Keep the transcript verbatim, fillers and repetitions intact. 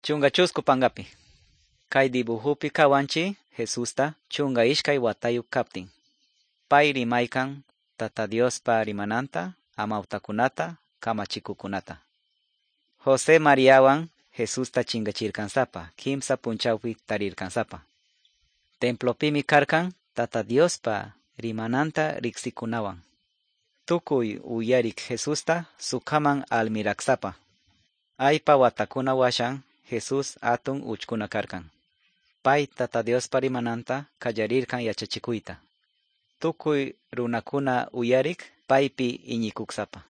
Chunga chusku pangapi. Kay dibujupi kawanchi Jesusta chunga ishkay watayuk kaptin. Pay rimaykan Tata Diospa rimananta, amawtakunata, kamachikukunata. José Mariawan Jesusta chingachirkansapa, kimsa punchawpi tarirkansapa. Templopimi karkan Tata Diospa rimananta riksikunawan. Tukuy uyarik Jesusta sukaman almiraksapa. Aypa watakuna washan Jesus atun uchkuna karkan. Pay Tata Diospa rimananta kallarirkan yachachikuyta. Tukuy runakuna uyarik paypi iñikuksapa.